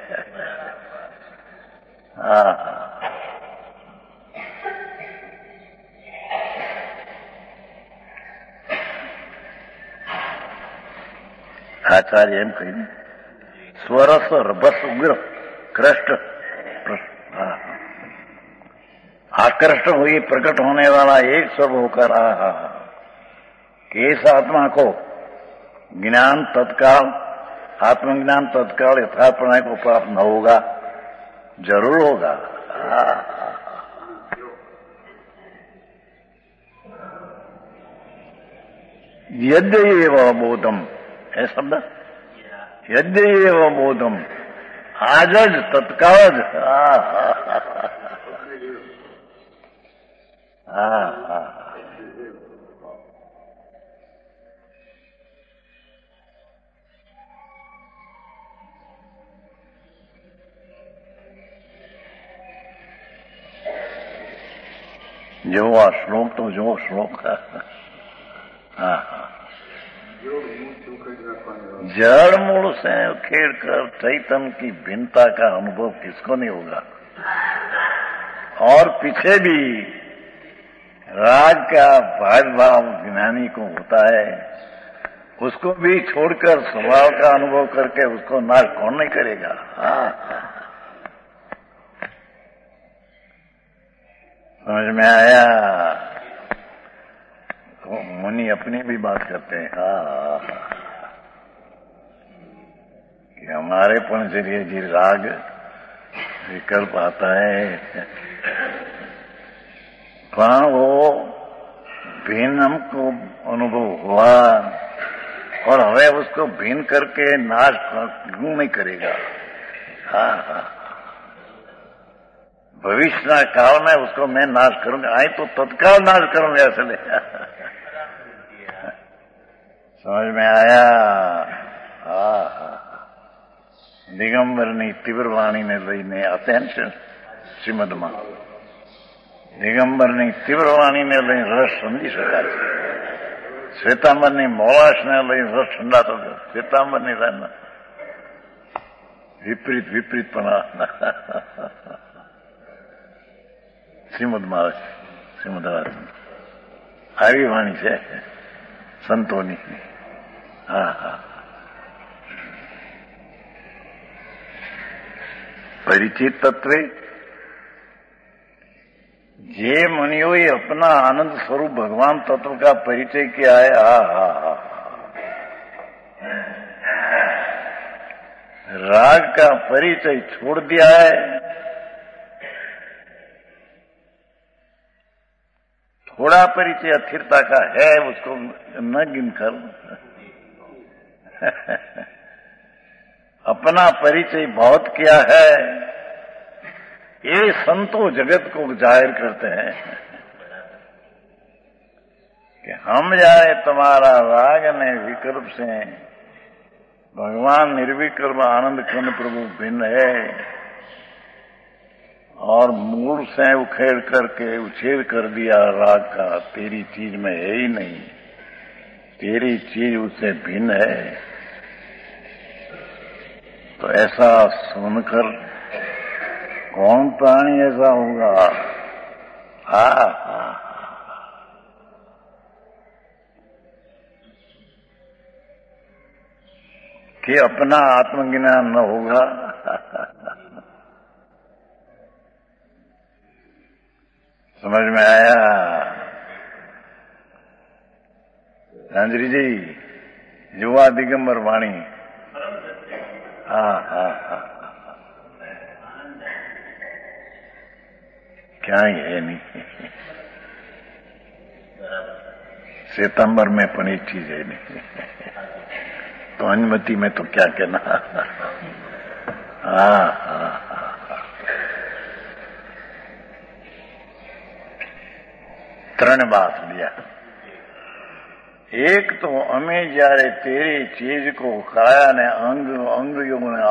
आचार्य एम कही स्वरस रबस उग्र कृष्ट आकृष्ट हुई प्रकट होने वाला एक सब होकर कि इस आत्मा को ज्ञान तत्काल, आत्मज्ञान तत्काल यथार्पण को प्राप्त न होगा, जरूर होगा। यद्येव बोधम है शब्द, यद्येव बोधम आजज तत्काल। जो श्लोक तो जो श्लोक है। जड़ मूल से उखेड़ कर चैतन्य की भिन्नता का अनुभव किसको नहीं होगा। और पीछे भी राग का भाव ज्ञानी को होता है, उसको भी छोड़कर स्वभाव का अनुभव करके उसको नाश कौन नहीं करेगा। समझ में आया? तो मुनि अपनी भी बात करते हैं कि हमारे पंचर्य जी राग विकल्प आता है, पर वो भिन्न हमको अनुभव हुआ और हमें उसको भिन्न करके नाश क्यों नहीं करेगा? भविष्य काल में उसको मैं नाश करूंगा, आई तो तत्काल नाश करूंगा असले। समझ में आया? દિગંબરની તીવ્ર વાણીને લઈને અટેન્શન શ્રીમદમાં દિગંબરની તીવ્ર વાણીને લઈને રસ સમજી શકાય છે. શ્વેતાંબરની મોલાશને લઈને રસ ઠંડાતો શ્વેતાંબરની વિપરીતપણા શ્રીમદમાં આવે છે. શ્રીમદ આવી વાણી છે સંતોની. परिचित तत्व जे मुनियों अपना आनंद स्वरूप भगवान तत्व का परिचय किया है, राग का परिचय छोड़ दिया है, थोड़ा परिचय अस्थिरता का है, उसको न गिनकर अपना परिचय बहुत किया है, ये संतों जगत को जाहिर करते हैं कि हम जाए तुम्हारा राग ने विकल्प से भगवान निर्विकल्प आनंद खंड प्रभु भिन्न है और मूल से उखेड़ करके उछेद कर दिया राग का, तेरी चीज में है ही नहीं, तेरी चीज उससे भिन्न है। तो ऐसा सुनकर कौन प्राणी ऐसा होगा? कि अपना आत्मज्ञान न होगा? समझ में आया? रांजरी जी, युवा दिगंबर वाणी। क्या ही है नहीं, सितंबर में पण एक चीज है नहीं, तो अनुमति में तो क्या कहना। ત્રણ बात लिया। एक तो हमें जયારે तेरी चीज को काया ने अंग योग ने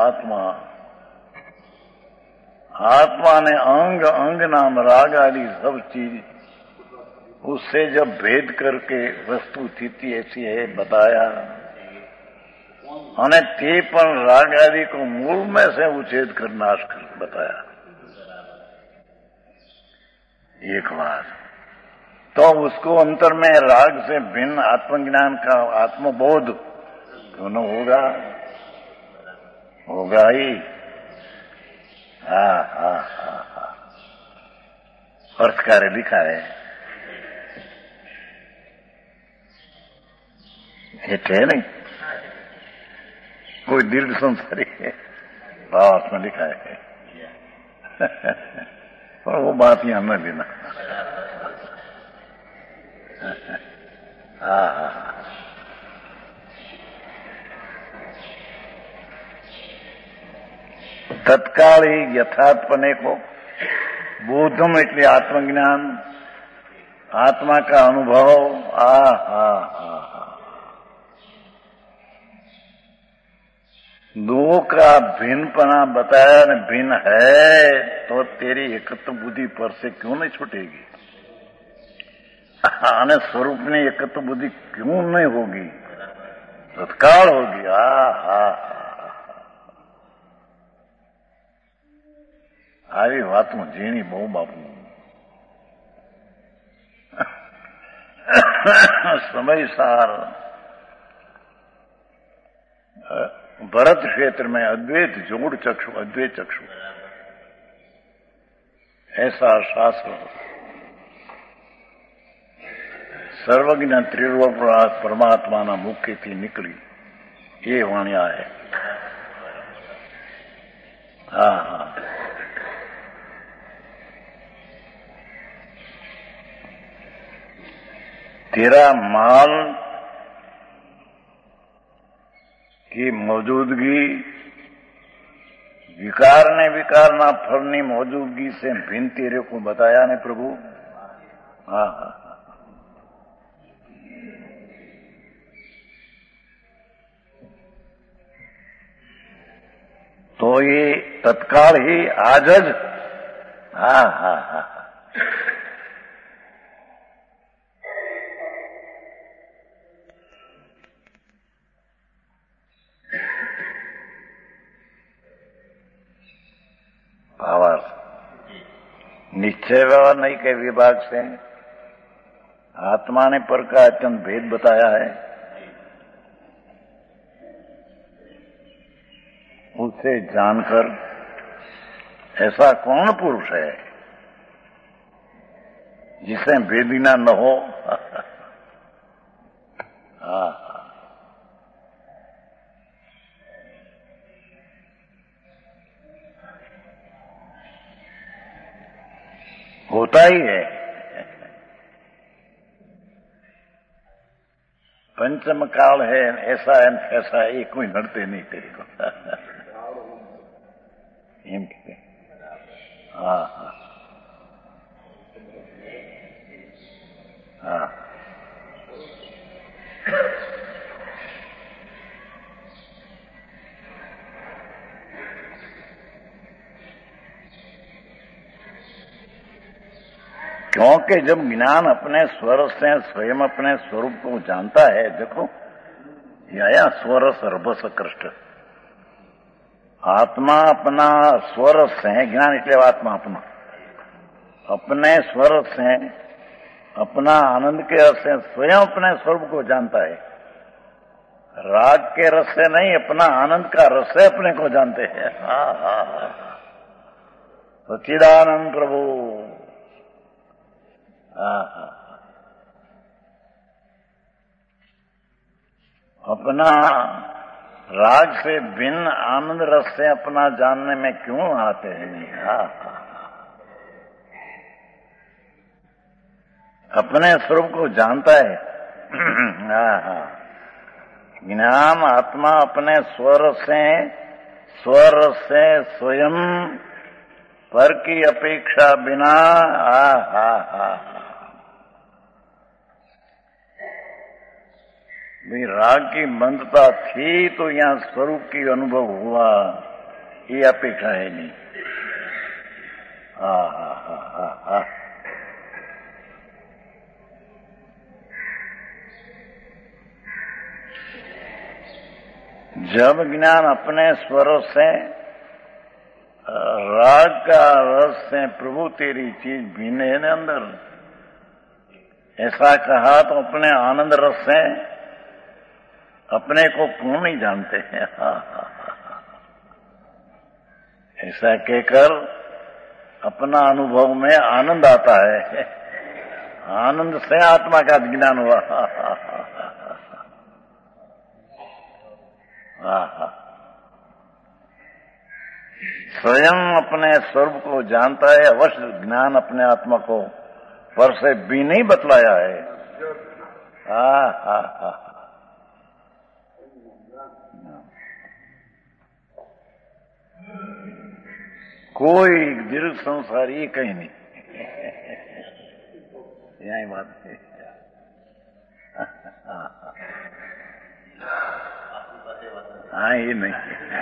आत्मा ने अंग नाम राग आदि सब चीज उससे जब भेद करके वस्तु स्थिति ऐसी है बताया, અને તે પણ રાગ आदि को मूल में से उच्छेद कर नाश कर बताया। एक बात तो उसको अंतर में राग से भिन्न आत्मज्ञान का आत्मबोध क्यों न होगा? होगा ही। अर्थकार्य लिखा है, ये है नहीं, कोई दीर्घ संसारी है भावार्थ में लिखा है, पर वो बात यहां न लेना। तत्काल ही यथार्थपने को बोधम એટલે आत्मज्ञान, आत्मा का अनुभव। दो का भिन्नपना बताया न भिन्न है तो तेरी एकत्व बुद्धि पर से क्यों नहीं छूटेगी? आने स्वरूप ने एकत्व बुद्धि क्यों नहीं होगी? तत्काल होगी। આવી વાતમાં ઝીણી બહુ બાપુ સમયસાર भरत क्षेत्र में अद्वैत जोड़ चक्षु, अद्वैत चक्षु ऐसा शास्त्र સર્વજ્ઞ ત્રિરૂપ પરમાત્માના મુખેથી નીકળી એ વાણ્યા હે. હા હા. तेरा माल की मौजूदगी विकार ने विकारना फलनी मौजूदगी से भिन्न तेरे को बताया ने प्रभु. हाँ हाँ. तो ये तत्काल ही आज ज. हाँ हाँ हाँ. भावार्थ निश्चय व्यवहार नहीं के विभाग से आत्मा ने पर का अत्यंत भेद बताया है. उसे जानकर ऐसा कौन पुरुष है जिसे भेदिना न हो. हाँ. होता ही है. पंचम काल है ऐसा है कोई नड़ते नहीं तेरे को. एम कहते. हाँ हाँ हाँ. क्योंकि जब ज्ञान अपने स्वर से स्वयं अपने स्वरूप को जानता है. देखो या स्वरस रभस कृष्ण आत्मा अपना स्वर से ज्ञान એટલે आत्मा अपना अपने स्वर से अपना आनंद के रस से स्वयं अपने स्वरूप को जानता है. राग के रस से नहीं अपना आनंद का रस से अपने को जानते हैं. हाँ हाँ हाँ. सच्चिदानंद प्रभु. अपना राग से भिन्न आनंद रस से अपना जानने में क्यों आते हैं. अपने स्वरूप को जानता है. ज्ञान आत्मा अपने स्वर से स्वयं पर की अपेक्षा बिना. भाई राग की मंदता थी तो यहाँ स्वरूप की अनुभव हुआ ये अपेक्षा है नहीं. हाँ हाँ हाँ हाँ हाँ. जब ज्ञान अपने स्वर से राग का रस से प्रभु तेरी चीज भीने है अंदर ऐसा कहा तो अपने आनंद रस से अपने को क्यों नहीं जानते हैं. ऐसा कहकर अपना अनुभव में आनंद आता है. आनंद से आत्मा का ज्ञान हुआ. स्वयं अपने स्वरूप को जानता है. अवश्य ज्ञान अपने आत्मा को पर से भी नहीं बतलाया है. हाँ हाँ हाँ. कोई दीर्घ संसार ये कहीं नहीं. यही बात है. हाँ ये नहीं.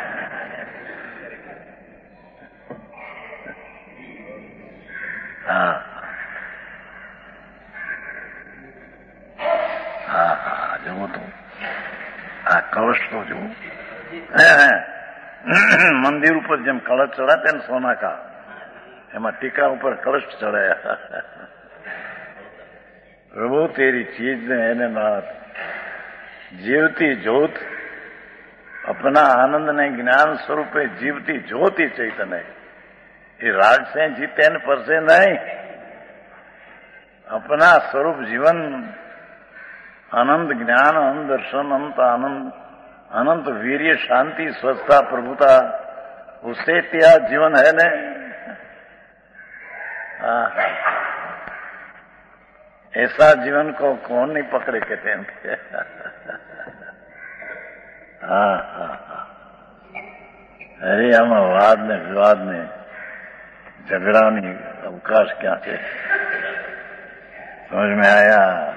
हाँ हाँ हाँ. जो तो कलश तो जो મંદિર ઉપર જેમ કળશ ચડાતે ને સોના કા એમાં ટીકા ઉપર કળશ ચડાયા. પ્રભુ તેરી ચીજ ને એને નાથ જીવતી જોત अपना आनंद ने ज्ञान स्वरूपे जीवती ज्योति चैतन्य ये राग से जीते न पर से नहीं. अपना स्वरूप जीवन अनंत ज्ञान, अनंत दर्शन, अनंत आनंद, अनंत वीर्य, शांति, स्वस्थता, प्रभुता, उससे त्या जीवन है न। ऐसा जीवन को कौन नहीं पकड़े कहते हैं। अरे हम वाद ने विवाद ने झगड़ा नहीं अवकाश क्या थे, समझ में आया।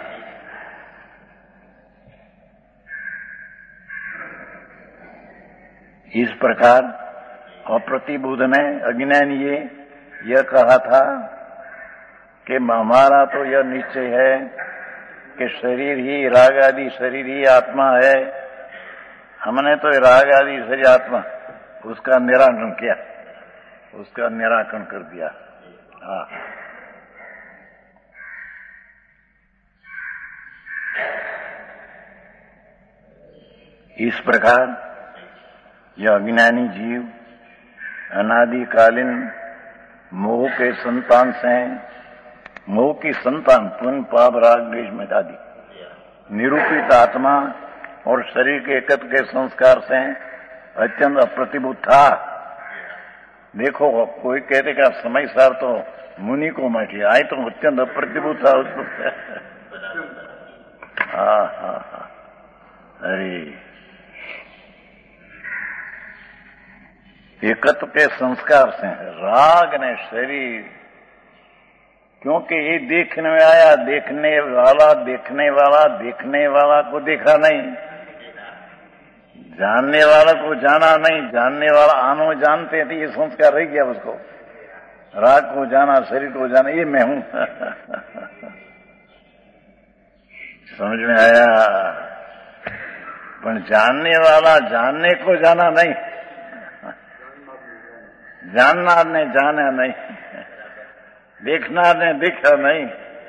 इस प्रकार अप्रतिबुद्ध ने, अज्ञानी ये यह कहा था कि हमारा तो यह निश्चय है कि शरीर ही, राग आदि शरीर ही आत्मा है। हमने तो राग आदि शरीर आत्मा उसका निराकरण किया, उसका निराकरण कर दिया। हाँ, इस प्रकार यह अज्ञानी जीव अनादिकालीन मोह के संतान से, मोह की संतान पुण्य पाप राग द्वेष में आदि निरूपित आत्मा और शरीर के एकत्र के संस्कार से अत्यंत अप्रतिबुद्ध था। देखो कोई कहते कि समय सार तो मुनि को बैठी आए तो अत्यंत अप्रतिबुद्ध था उसको। हाँ, अरे एकत्व के संस्कार से राग ने शरीर, क्योंकि ये देखने में आया, देखने वाला को देखा नहीं, जानने वाला को जाना नहीं, जानने वाला आनो जानते थे, ये संस्कार रह गया उसको। राग को जाना, शरीर को जाना, ये मैं हूं। समझ में आया। पर जानने वाला जानने को जाना नहीं, जानना ने जाना नहीं, देखना ने देखा नहीं।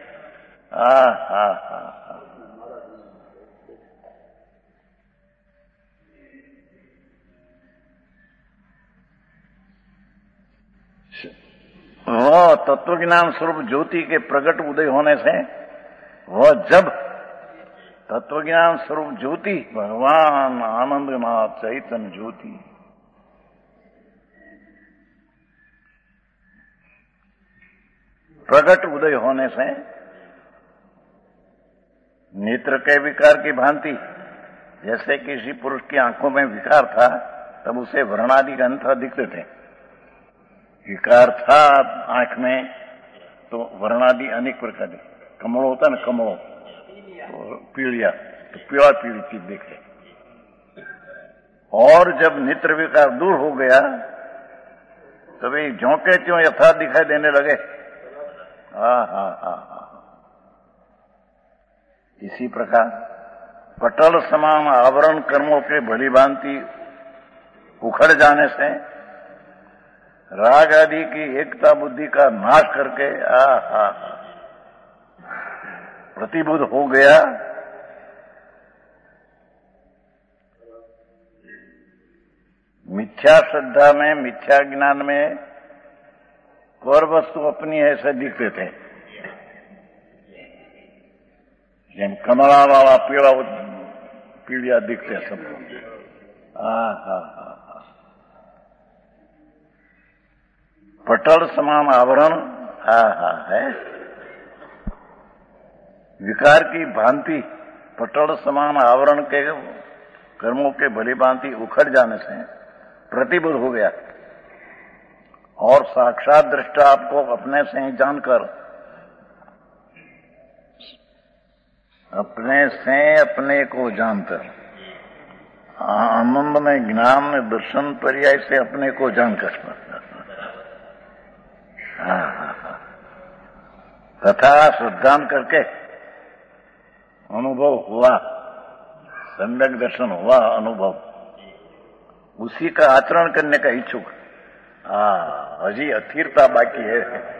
वह तत्वज्ञान स्वरूप ज्योति के प्रकट उदय होने से, वह जब तत्वज्ञान स्वरूप ज्योति भगवान आनंदनाथ चैतन्य ज्योति प्रकट उदय होने से नेत्र के विकार की भांति, जैसे किसी पुरुष की आंखों में विकार था तब उसे वर्णादि ग्रंथ दिखते थे। विकार था आंख में तो वर्णादि अनेक प्रकार के, कमल होता ना, कमल तो पीड़िया, तो पीड़ा पीड़ी चीज देखे। और जब नेत्र विकार दूर हो गया तभी झोंके त्यों यथार्थ दिखाई देने लगे। इसी प्रकार पटल समान आवरण कर्मों के भली भांति उखड़ जाने से राग आदि की एकता बुद्धि का नाश करके प्रतिबुद्ध हो गया। मिथ्या श्रद्धा में, मिथ्या ज्ञान में और वस्तु अपनी ऐसे दिखते थे, जिन कमला वाला पीड़िया दिखते सबको। पटल समान आवरण है, विकार की भांति पटल समान आवरण के कर्मों के भली भांति उखड़ जाने से प्रतिबुद्ध हो गया और साक्षात दृष्टा आपको अपने से ही जानकर, अपने से अपने को जानकर, आनंद में, ज्ञान में, दर्शन पर्याय से अपने को जानकर तथा श्रद्धान करके अनुभव हुआ, सम्यक दर्शन हुआ, अनुभव, उसी का आचरण करने का इच्छुक। अजी अथिरता बाकी है।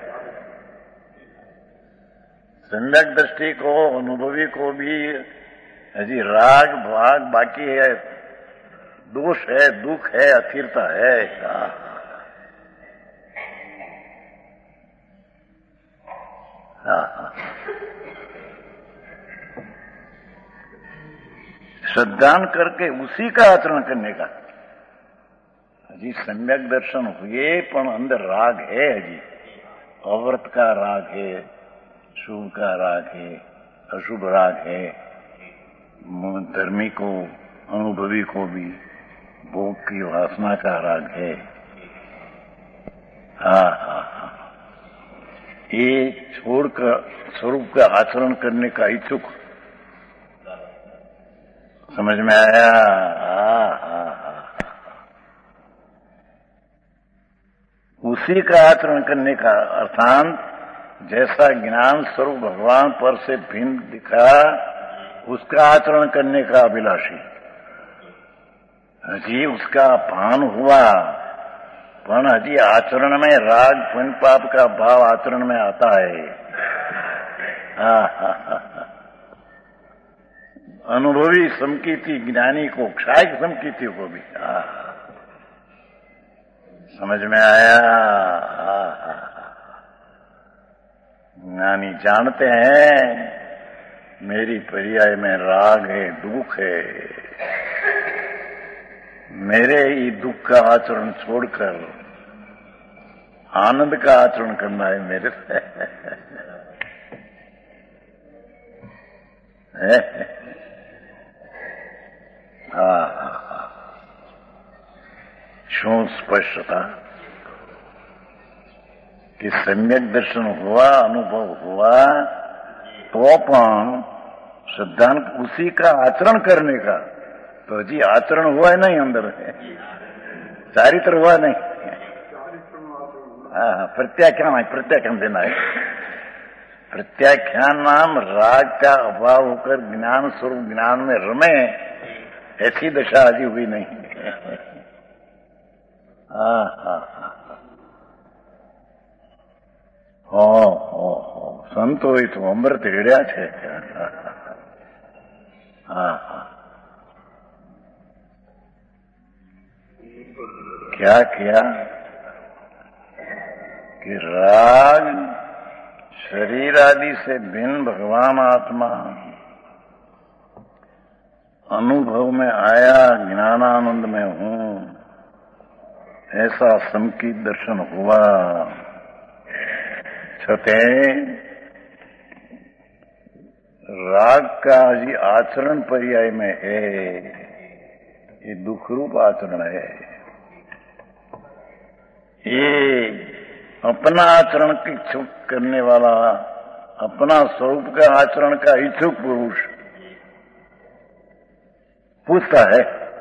सम्यक दृष्टि को, अनुभवी को भी अजी राग भाग बाकी है, दोष है, दुख है, अथिरता है। श्रद्धान करके उसी का आचरण करने का। हजी सम्यक दर्शन हुए पण अंदर राग है, हजी अव्रत का राग है, शुभ का राग है, अशुभ राग है, धर्मी को अनुभवी को भी भोग की वासना का राग है। हाँ, ये छोड़कर स्वरूप का आचरण करने का इच्छुक, समझ में आया? उसी का आचरण करने का अर्थात जैसा ज्ञान स्वरूप भगवान पर से भिन्न दिखा उसका आचरण करने का अभिलाषी। हजी उसका भान हुआ पण हजी आचरण में राग पुण्य पाप का भाव आचरण में आता है। अनुभवी समकीति ज्ञानी को, क्षाय समकीति को भी समझ में आया। ज्ञानी जानते हैं मेरी पर्याय में राग है, दुख है, मेरे ही दुख का आचरण छोड़कर आनंद का आचरण करना है मेरे से। शू स्पष्टता कि सम्यक दर्शन हुआ, अनुभव हुआ, तो पण श्रद्धान उसी का आचरण करने का, तो जी आचरण हुआ है नहीं, अंदर चारित्र हुआ नहीं। प्रत्याख्यान है, प्रत्याख्यान देना है। प्रत्याख्यान नाम राग का अभाव होकर ज्ञान स्वरूप ज्ञान में रमे, ऐसी दशा अभी हुई नहीं। संतो ही तो अमृत हेड़्या छे। क्या किया कि राग शरीर आदि से भिन्न भगवान आत्मा अनुभव में आया, ज्ञानानंद में हूं, ऐसा समकीत दर्शन हुआ। छते राग का जी आचरण पर्याय में है, ये दुख रूप आचरण है। ये अपना आचरण की इच्छुक करने वाला, अपना स्वरूप का आचरण का इच्छुक पुरुष पूछता है।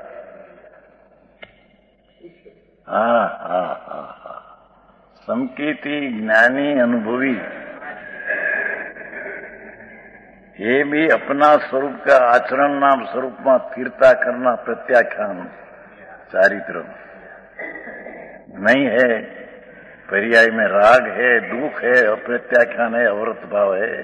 समकीति ज्ञानी अनुभवी ये भी अपना स्वरूप का आचरण नाम स्वरूप में स्थिरता करना प्रत्याख्यान चारित्र नहीं है। पर्याय में राग है, दुख है, अप्रत्याख्यान है, अवृत भाव है।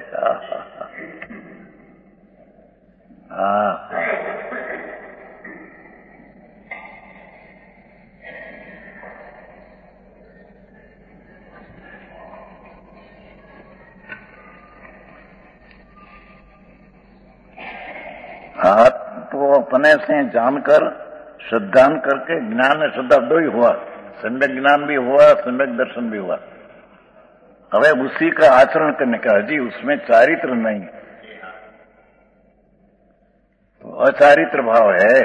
तो अपने से जानकर श्रद्धान करके ज्ञान में श्रद्धा दो ही हुआ, सम्यक ज्ञान भी हुआ, सम्यक दर्शन भी हुआ। अब उसी का आचरण करने का, जी उसमें चारित्र नहीं, तो अचारित्र भाव है,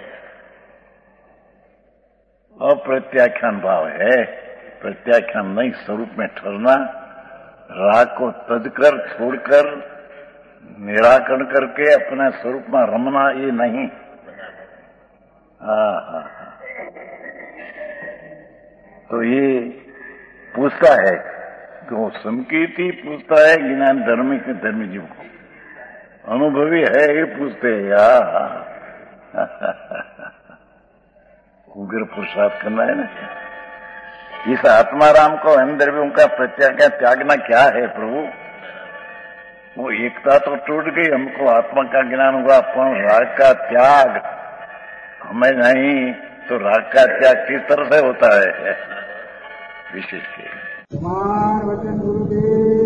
अप्रत्याख्यान भाव है। प्रत्याख्यान नहीं, स्वरूप में ठहरना, राग को तजकर छोड़कर निराकरण करके अपने स्वरूप में रमना, ये नहीं। तो ये पूछता है, तो समकीति पूछता है ज्ञान धर्मी के धर्मी जीव को, अनुभवी है ये पूछते हैं यार। उग्र पुरुषार्थ करना है ना। इस आत्माराम को अंदर भी उनका प्रत्याख्यान त्यागना क्या है प्रभु? वो एकता तो टूट गई, हमको आत्मा का ज्ञान हुआ, पर राग का त्याग हमें नहीं, तो राग का त्याग किस तरह से होता है? विशेष के वचन गुरुदेव